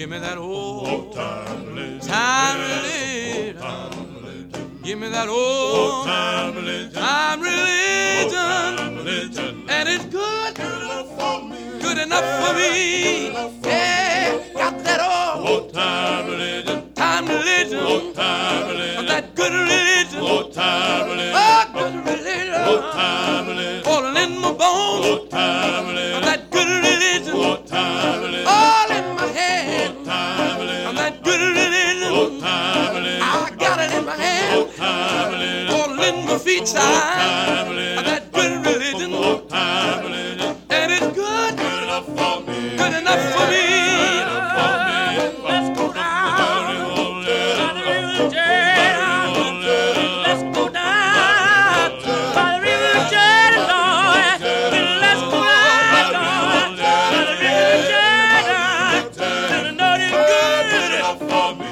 Give me that old time religion. Give me that old time religion. And it's good enough for me. Yeah, got that old time religion. Time religion. That good religion. Oh, good religion. Falling in my bones. That good religion. All in my head. That good religion. I got it in my hand. Falling in my feet side. That good religion. And it's good enough for me. Let's go down. Let's go down by the river Jordan, Lord. Let's go down by the river Jordan. And I know it's good enough for me.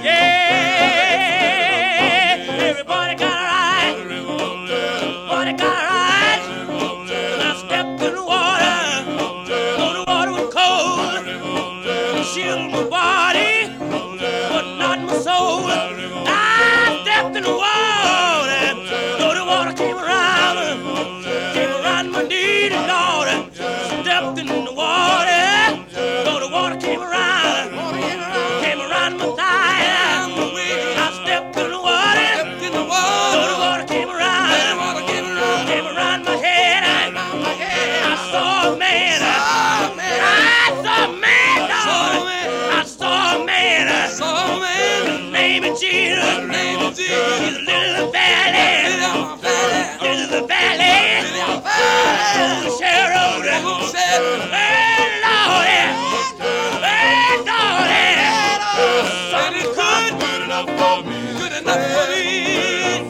Yeah, everybody got it right. Everybody got it right. When I stepped in the water, the water was cold. It chilled my body, but not my soul. I stepped in the water, the water came around my knee, Lord. Stepped in the water, the water came around my thigh. I stepped in the water, the water came around my head. I saw a man, his name is Jesus. He's a little valley, little valley, little Sherrod. Hey, Lordy, and it's good enough for me.